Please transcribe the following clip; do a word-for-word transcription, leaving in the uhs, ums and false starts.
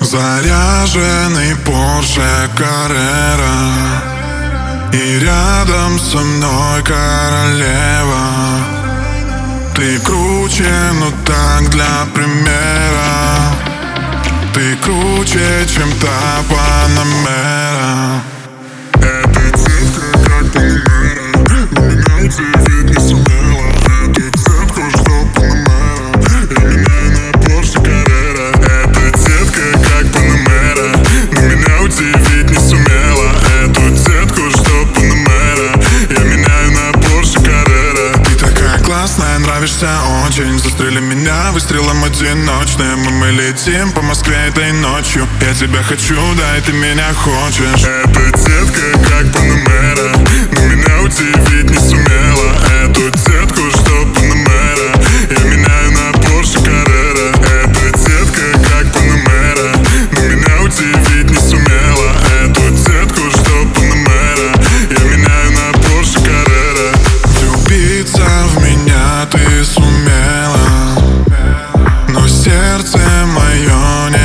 Заряженный Порше Каррера, и рядом со мной королева. Ты круче, но так для примера. Ты круче, чем та Панамера. Эта детка как Панамера, но меня удивить не сумела. Эту детку ждал Панамера, я меняю на Порше Каррера. Эта детка как Панамера, но меня удивить не сумела. Эту детку ждал Панамера, я меняю на Порше Каррера. Ты такая классная, нравишься очень. Застрели меня выстрелом одиночным, и мы летим по Москве этой ночью. Я тебя хочу, да и ты меня хочешь. Эта детка как Панамера, но меня удивить не сумела. Эту детку ждал Панамера, я меняю на Порше Каррера. Эта детка как Панамера, но меня удивить не сумела. Эту детку ждал Панамера, я меняю на Порше Каррера. Влюбиться в меня ты сумела, но сердце мое не